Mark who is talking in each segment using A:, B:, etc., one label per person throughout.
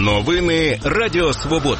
A: Новини Радіо Свобода.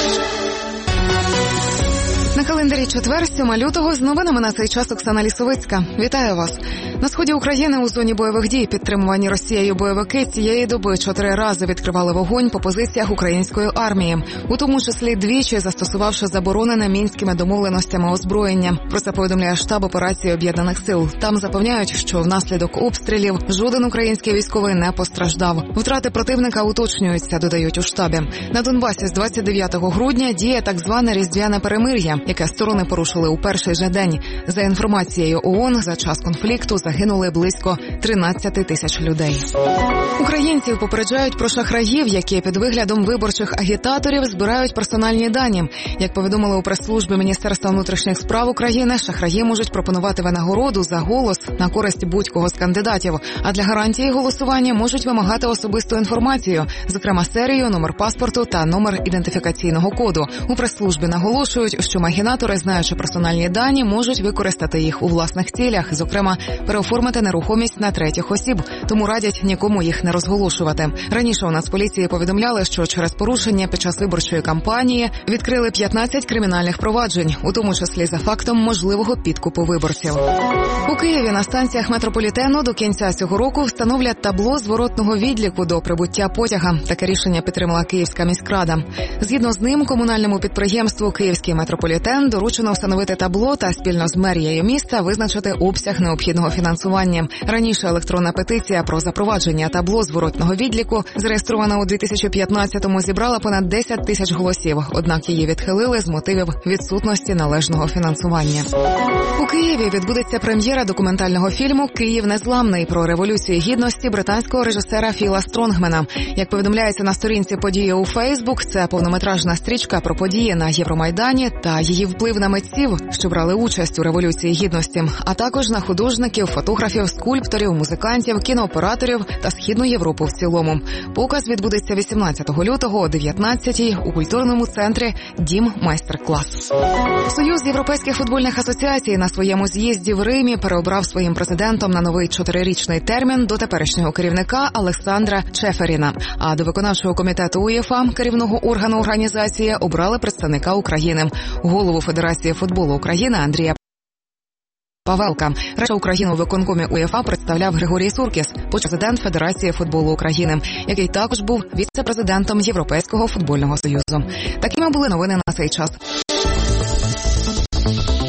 B: На календарі четвер, 7 лютого, з новинами на цей час Оксана Лісовицька. Вітаю вас. На сході України у зоні бойових дій підтримувані Росією бойовики цієї доби 4 рази відкривали вогонь по позиціях української армії, у тому числі двічі застосувавши заборонене мінськими домовленостями озброєння. Про це повідомляє штаб операції Об'єднаних сил. Там запевняють, що внаслідок обстрілів жоден український військовий не постраждав. Втрати противника уточнюються, додають у штабі. На Донбасі з 29 грудня діє так зване різдвяне перемир'я, яке сторони порушили у перший же день. За інформацією ООН, за час конфлікту загинули близько 13 тисяч людей. Українців попереджають про шахраїв, які під виглядом виборчих агітаторів збирають персональні дані. Як повідомили у прес-службі Міністерства внутрішніх справ України, шахраї можуть пропонувати винагороду за голос на користь будь-кого з кандидатів, а для гарантії голосування можуть вимагати особисту інформацію, зокрема серію, номер паспорту та номер ідентифікаційного коду. У прес-службі наголошують, що магінатори, знаючи персональні дані, можуть використати їх у власних цілях, зокрема, переоформити нерухомість на третіх осіб, тому радять нікому їх не розголошувати. Раніше у Нацполіції повідомляли, що через порушення під час виборчої кампанії відкрили 15 кримінальних проваджень, у тому числі за фактом можливого підкупу виборців. У Києві на станціях метрополітену до кінця цього року встановлять табло зворотного відліку до прибуття потяга. Таке рішення підтримала Київська міськрада. Згідно з ним, комунальному підприємству «Київський метрополітен» доручено встановити табло та спільно з мерією міста визначити обсяг необхідного фінансування. Раніше електронна петиція про запровадження табло зворотного відліку, зареєстрована у 2015-му, зібрала понад 10 тисяч голосів, однак її відхилили з мотивів відсутності належного фінансування. У Києві відбудеться прем'єра документального фільму «Київ незламний» про Революцію Гідності британського режисера Філа Стронгмена. Як повідомляється на сторінці події у Фейсбук, це повнометражна стрічка про події на Євромайдані та її вплив на митців, що брали участь у Революції Гідності, а також на художників, фотографів, скульпторів, музикантів, кінооператорів та Східну Європу в цілому. Показ відбудеться 18 лютого о 19-й у культурному центрі «Дім майстер-клас». Союз європейських футбольних асоціацій на своєму з'їзді в Римі переобрав своїм президентом на новий 4-річний термін до теперішнього керівника Олександра Чеферіна. А до виконавчого комітету УЄФА, керівного органу організації, обрали представника України, голову Федерації футболу України Андрія Павелка. Раніше Україну у виконкомі УЄФА представляв Григорій Суркіс, президент Федерації футболу України, який також був віце-президентом Європейського футбольного союзу. Такими були новини на цей час.